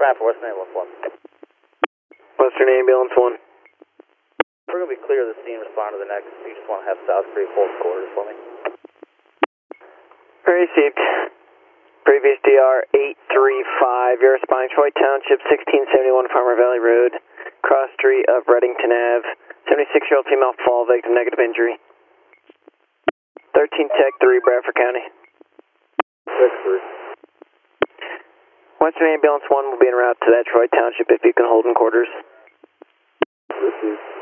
Traffic, Western Ambulance 1. Western Ambulance 1. We're going to be clear of the scene, respond to the next. You just want to have South Creek hold quarters for me. Received. Previous DR 835. You're responding Troy Township, 1671 Farmer Valley Road, cross street of Reddington Ave. 76-year-old female fall victim, negative injury. 13 Tech 3, Bradford County. 6-3. Western Ambulance 1 will be en route to that Troy Township if you can hold in quarters. Received.